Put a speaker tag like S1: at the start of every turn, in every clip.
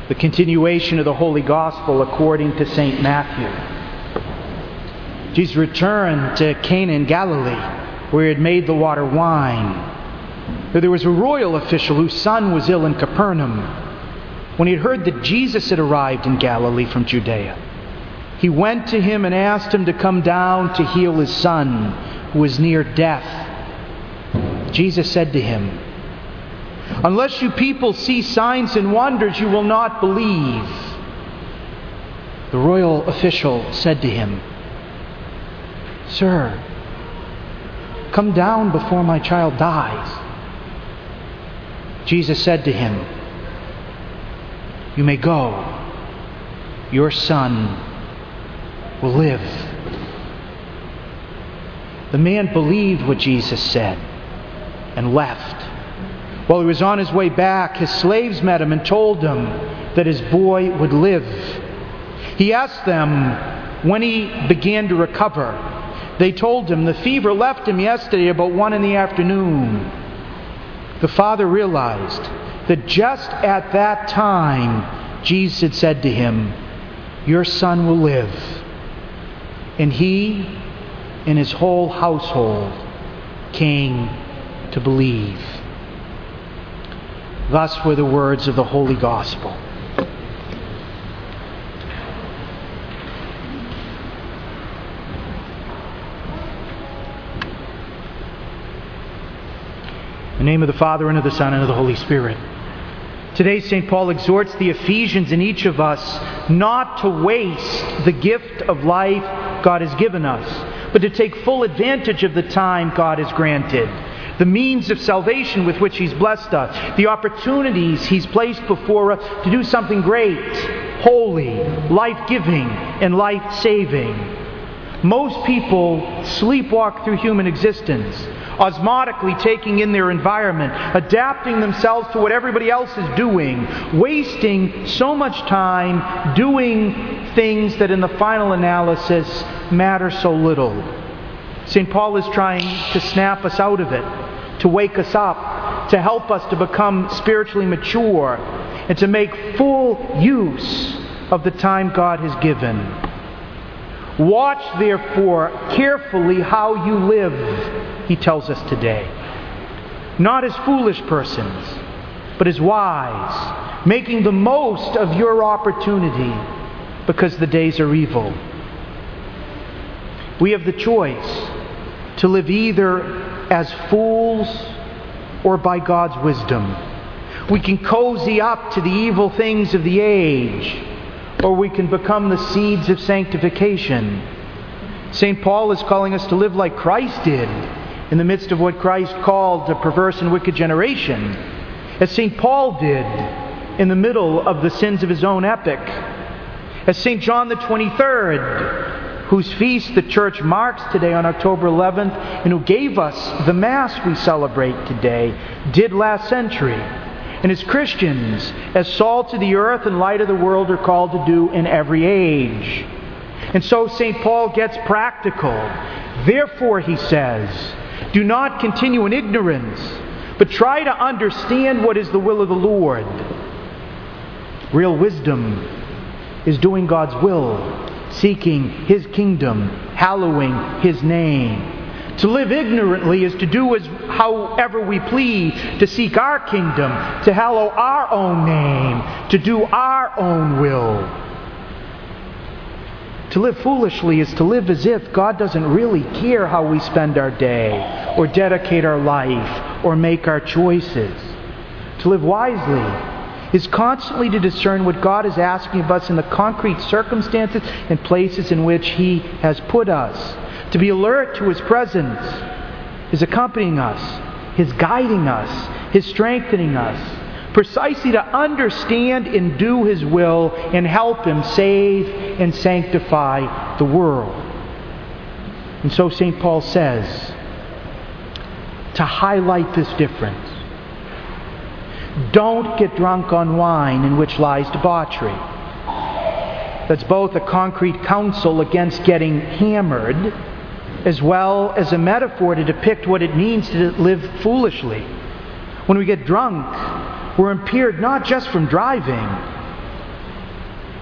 S1: The continuation of the Holy Gospel according to St. Matthew. Jesus returned to Cana in Galilee, where he had made the water wine. There was a royal official whose son was ill in Capernaum. When he had heard that Jesus had arrived in Galilee from Judea, he went to him and asked him to come down to heal his son, who was near death. Jesus said to him, "Unless you people see signs and wonders, you will not believe." The royal official said to him, "Sir, come down before my child dies." Jesus said to him, "You may go. Your son will live." The man believed what Jesus said and left. While he was on his way back, his slaves met him and told him that his boy would live. He asked them when he began to recover. They told him the fever left him yesterday about 1 p.m. The father realized that just at that time, Jesus had said to him, "Your son will live." And he and his whole household came to believe. Thus were the words of the Holy Gospel. In the name of the Father, and of the Son, and of the Holy Spirit. Today, St. Paul exhorts the Ephesians and each of us not to waste the gift of life God has given us, but to take full advantage of the time God has granted, the means of salvation with which He's blessed us, the opportunities He's placed before us to do something great, holy, life-giving, and life-saving. Most people sleepwalk through human existence, osmotically taking in their environment, adapting themselves to what everybody else is doing, wasting so much time doing things that in the final analysis matter so little. St. Paul is trying to snap us out of it, to wake us up, to help us to become spiritually mature, and to make full use of the time God has given. Watch, therefore, carefully how you live, he tells us today. Not as foolish persons, but as wise, making the most of your opportunity, because the days are evil. We have the choice to live either as fools or by God's wisdom. We can cozy up to the evil things of the age, or we can become the seeds of sanctification. St. Paul is calling us to live like Christ did in the midst of what Christ called a perverse and wicked generation, as St. Paul did in the middle of the sins of his own epoch, as St. John the 23rd, whose feast the Church marks today on October 11th, and who gave us the Mass we celebrate today, did last century. And as Christians, as salt to the earth and light of the world, are called to do in every age. And so St. Paul gets practical. Therefore, he says, do not continue in ignorance, but try to understand what is the will of the Lord. Real wisdom is doing God's will, seeking His kingdom, hallowing His name. To live ignorantly is to do as however we please, to seek our kingdom, to hallow our own name, to do our own will. To live foolishly is to live as if God doesn't really care how we spend our day, or dedicate our life, or make our choices. To live wisely is constantly to discern what God is asking of us in the concrete circumstances and places in which He has put us. To be alert to His presence, His accompanying us, His guiding us, His strengthening us, precisely to understand and do His will and help Him save and sanctify the world. And so St. Paul says, to highlight this difference, don't get drunk on wine in which lies debauchery. That's both a concrete counsel against getting hammered, as well as a metaphor to depict what it means to live foolishly. When we get drunk, we're impaired not just from driving,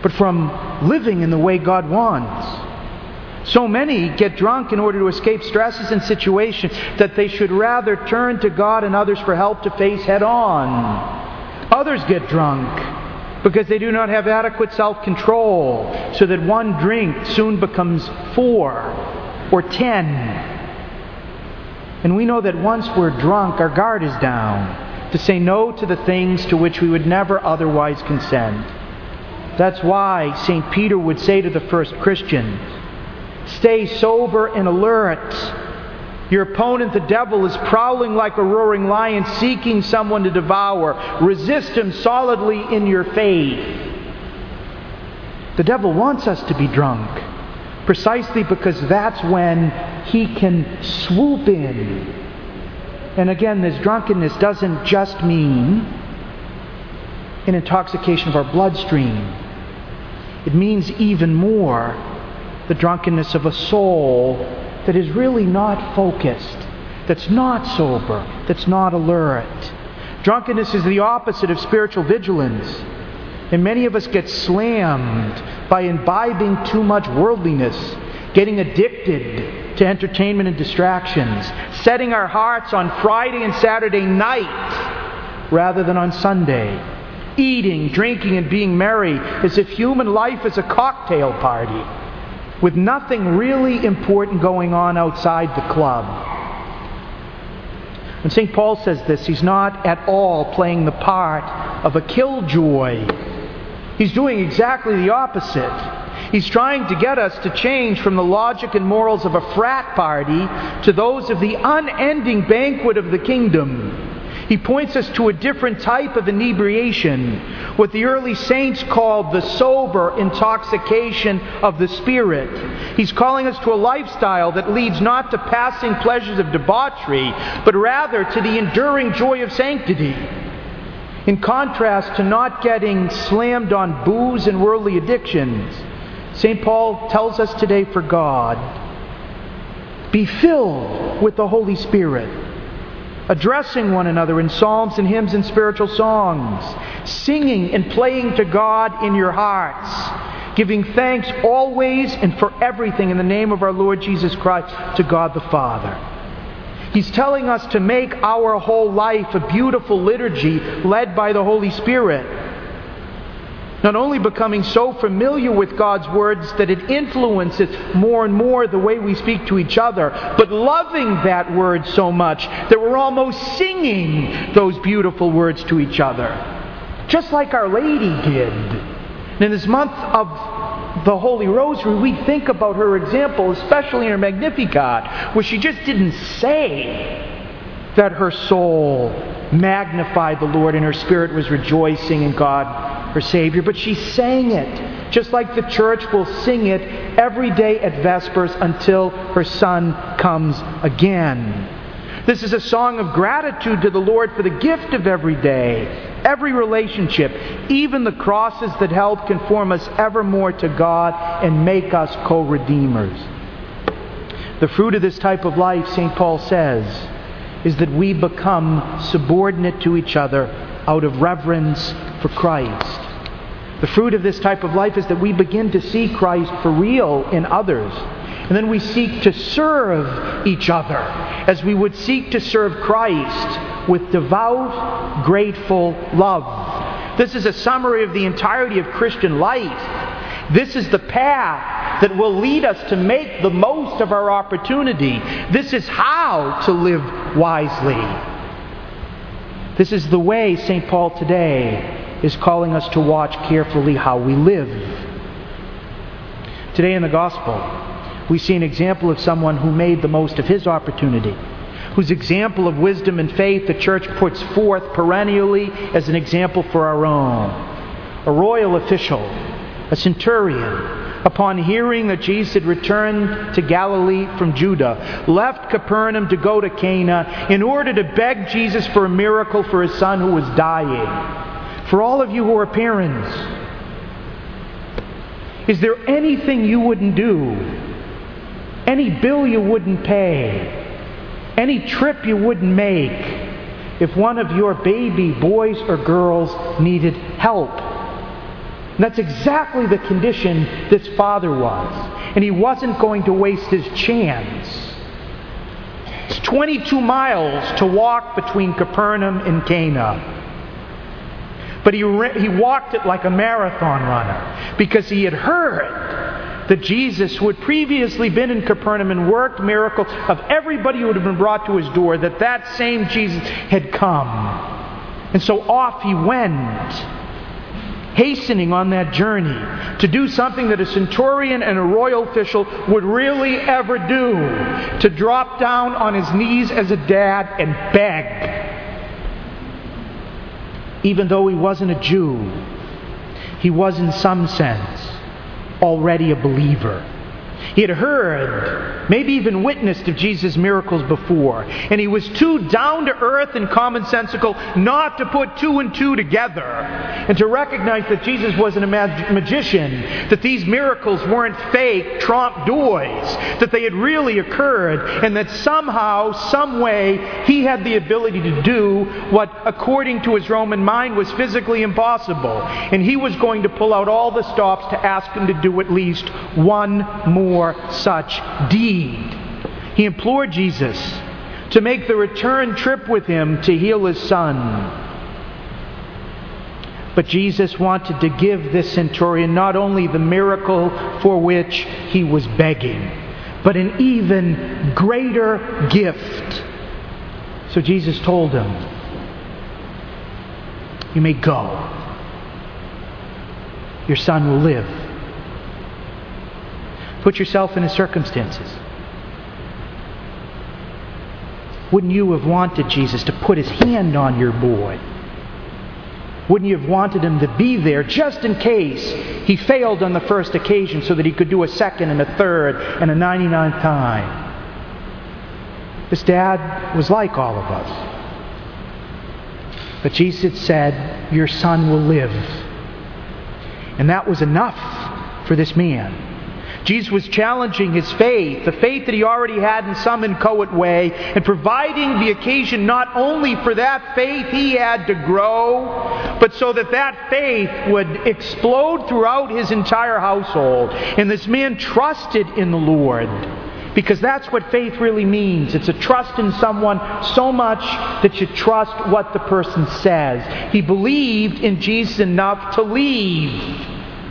S1: but from living in the way God wants. So many get drunk in order to escape stresses and situations that they should rather turn to God and others for help to face head on. Others get drunk because they do not have adequate self-control, so that one drink soon becomes 4 or 10. And we know that once we're drunk, our guard is down to say no to the things to which we would never otherwise consent. That's why St. Peter would say to the first Christians, "Stay sober and alert. Your opponent, the devil, is prowling like a roaring lion, seeking someone to devour. Resist him solidly in your faith." The devil wants us to be drunk, precisely because that's when he can swoop in. And again, this drunkenness doesn't just mean an intoxication of our bloodstream. It means even more the drunkenness of a soul that is really not focused, that's not sober, that's not alert. Drunkenness is the opposite of spiritual vigilance. And many of us get slammed by imbibing too much worldliness, getting addicted to entertainment and distractions, setting our hearts on Friday and Saturday night rather than on Sunday, eating, drinking, and being merry as if human life is a cocktail party, with nothing really important going on outside the club. When St. Paul says this, he's not at all playing the part of a killjoy. He's doing exactly the opposite. He's trying to get us to change from the logic and morals of a frat party to those of the unending banquet of the kingdom. He points us to a different type of inebriation, what the early saints called the sober intoxication of the Spirit. He's calling us to a lifestyle that leads not to passing pleasures of debauchery, but rather to the enduring joy of sanctity. In contrast to not getting slammed on booze and worldly addictions, St. Paul tells us today, for God, be filled with the Holy Spirit, addressing one another in psalms and hymns and spiritual songs, singing and playing to God in your hearts, giving thanks always and for everything in the name of our Lord Jesus Christ to God the Father. He's telling us to make our whole life a beautiful liturgy led by the Holy Spirit. Not only becoming so familiar with God's words that it influences more and more the way we speak to each other, but loving that word so much that we're almost singing those beautiful words to each other. Just like Our Lady did. And in this month of the Holy Rosary, we think about her example, especially in her Magnificat, where she just didn't say that her soul magnified the Lord and her spirit was rejoicing in God, her Savior, but she sang it, just like the Church will sing it every day at Vespers until her Son comes again. This is a song of gratitude to the Lord for the gift of every day, every relationship, even the crosses that help conform us ever more to God and make us co-redeemers. The fruit of this type of life, St. Paul says, is that we become subordinate to each other out of reverence for Christ. The fruit of this type of life is that we begin to see Christ for real in others. And then we seek to serve each other as we would seek to serve Christ with devout, grateful love. This is a summary of the entirety of Christian life. This is the path that will lead us to make the most of our opportunity. This is how to live wisely. This is the way St. Paul today is calling us to watch carefully how we live. Today in the Gospel, we see an example of someone who made the most of his opportunity, whose example of wisdom and faith the Church puts forth perennially as an example for our own. A royal official, a centurion, upon hearing that Jesus had returned to Galilee from Judah, left Capernaum to go to Cana in order to beg Jesus for a miracle for his son who was dying. For all of you who are parents, is there anything you wouldn't do? Any bill you wouldn't pay? Any trip you wouldn't make if one of your baby boys or girls needed help? And that's exactly the condition this father was. And he wasn't going to waste his chance. It's 22 miles to walk between Capernaum and Cana. But he walked it like a marathon runner because he had heard that Jesus, who had previously been in Capernaum and worked miracles of everybody who had been brought to his door, that same Jesus had come. And so off he went, hastening on that journey to do something that a centurion and a royal official would really ever do, to drop down on his knees as a dad and beg. Even though he wasn't a Jew, he was in some sense already a believer. He had heard, maybe even witnessed of Jesus' miracles before, and he was too down to earth and commonsensical not to put two and two together and to recognize that Jesus wasn't a magician, that these miracles weren't fake trompe l'oeil, that they had really occurred, and that somehow, some way, he had the ability to do what, according to his Roman mind, was physically impossible. And he was going to pull out all the stops to ask him to do at least one more such deed. He implored Jesus to make the return trip with him to heal his son. But Jesus wanted to give this centurion not only the miracle for which he was begging, but an even greater gift. So Jesus told him, "You may go. Your son will live." Put yourself in his circumstances. Wouldn't you have wanted Jesus to put his hand on your boy? Wouldn't you have wanted him to be there just in case he failed on the first occasion so that he could do a second and a third and a 99th time? This dad was like all of us. But Jesus said, "Your son will live." And that was enough for this man. Jesus was challenging his faith, the faith that he already had in some inchoate way, and providing the occasion not only for that faith he had to grow, but so that that faith would explode throughout his entire household. And this man trusted in the Lord, because that's what faith really means. It's a trust in someone so much that you trust what the person says. He believed in Jesus enough to leave.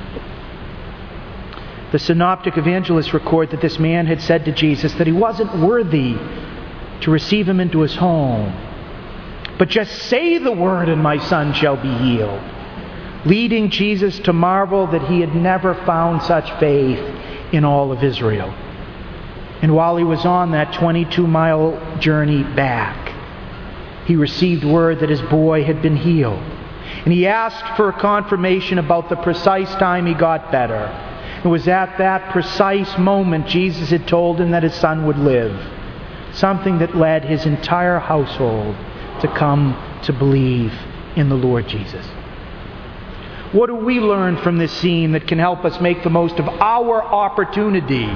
S1: The synoptic evangelists record that this man had said to Jesus that he wasn't worthy to receive him into his home. "But just say the word and my son shall be healed," leading Jesus to marvel that he had never found such faith in all of Israel. And while he was on that 22-mile journey back, he received word that his boy had been healed. And he asked for a confirmation about the precise time he got better. It was at that precise moment Jesus had told him that his son would live. Something that led his entire household to come to believe in the Lord Jesus. What do we learn from this scene that can help us make the most of our opportunity?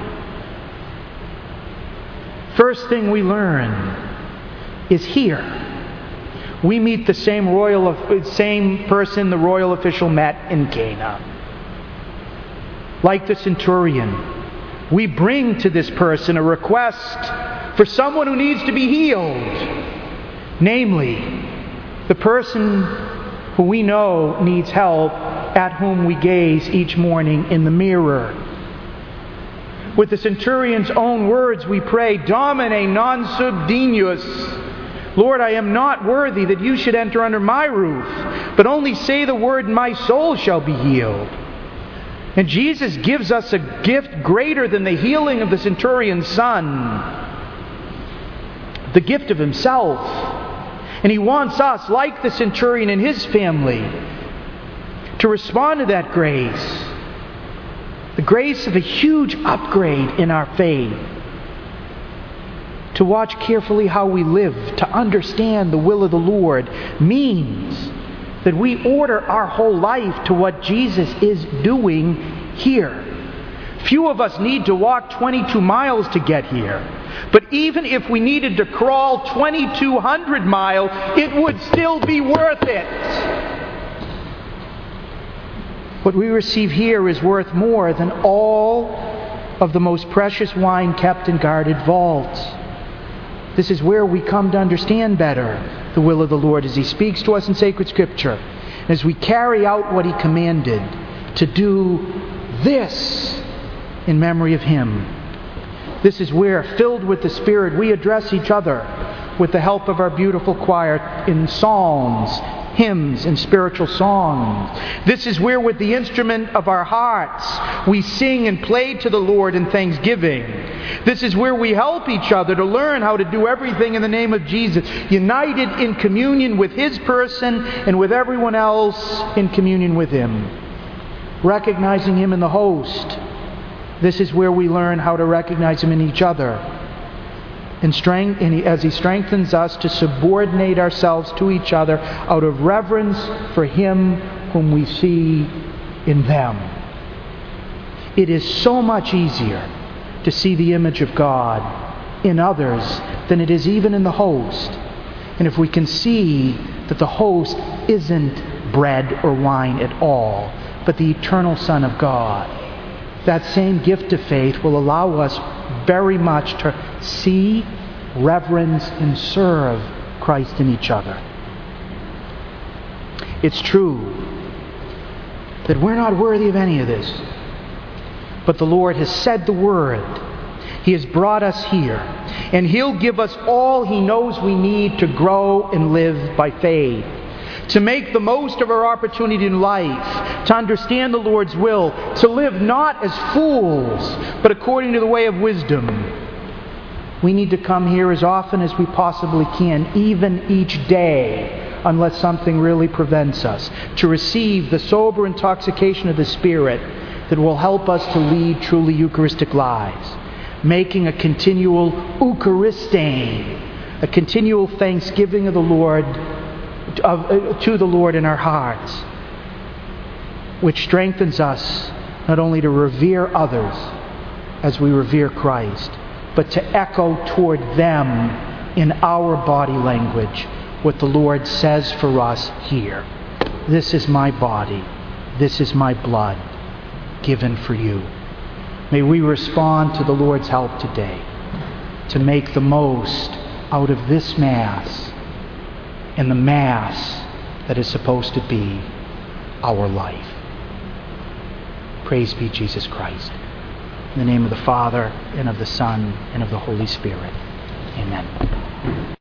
S1: First thing we learn is here. We meet the same person the royal official met in Cana. Like the centurion, we bring to this person a request for someone who needs to be healed. Namely, the person who we know needs help, at whom we gaze each morning in the mirror. With the centurion's own words, we pray, "Domine non sub dignus." Lord, I am not worthy that you should enter under my roof, but only say the word and my soul shall be healed. And Jesus gives us a gift greater than the healing of the centurion's son, the gift of himself. And he wants us, like the centurion and his family, to respond to that grace. The grace of a huge upgrade in our faith. To watch carefully how we live, to understand the will of the Lord, means that we order our whole life to what Jesus is doing here. Few of us need to walk 22 miles to get here. But even if we needed to crawl 2,200 miles, it would still be worth it. What we receive here is worth more than all of the most precious wine kept in guarded vaults. This is where we come to understand better the will of the Lord as He speaks to us in sacred Scripture. As we carry out what He commanded, to do this in memory of Him. This is where, filled with the Spirit, we address each other with the help of our beautiful choir in psalms, hymns, and spiritual songs. This is where, with the instrument of our hearts, we sing and play to the Lord in thanksgiving. This is where we help each other to learn how to do everything in the name of Jesus, united in communion with His person and with everyone else in communion with Him. Recognizing Him in the host. This is where we learn how to recognize Him in each other. As He strengthens us to subordinate ourselves to each other out of reverence for Him whom we see in them. It is so much easier to see the image of God in others than it is even in the host. And if we can see that the host isn't bread or wine at all, but the eternal Son of God, that same gift of faith will allow us very much to see, reverence, and serve Christ in each other. It's true that we're not worthy of any of this, but the Lord has said the word. He has brought us here, and He'll give us all He knows we need to grow and live by faith, to make the most of our opportunity in life, to understand the Lord's will, to live not as fools, but according to the way of wisdom. We need to come here as often as we possibly can, even each day, unless something really prevents us, to receive the sober intoxication of the Spirit that will help us to lead truly Eucharistic lives, making a continual Eucharistane, a continual thanksgiving of the Lord, to the Lord in our hearts, which strengthens us not only to revere others as we revere Christ, but to echo toward them in our body language what the Lord says for us here. This is my body, this is my blood, given for you. May we respond to the Lord's help today to make the most out of this Mass and the Mass that is supposed to be our life. Praise be Jesus Christ. In the name of the Father, and of the Son, and of the Holy Spirit. Amen.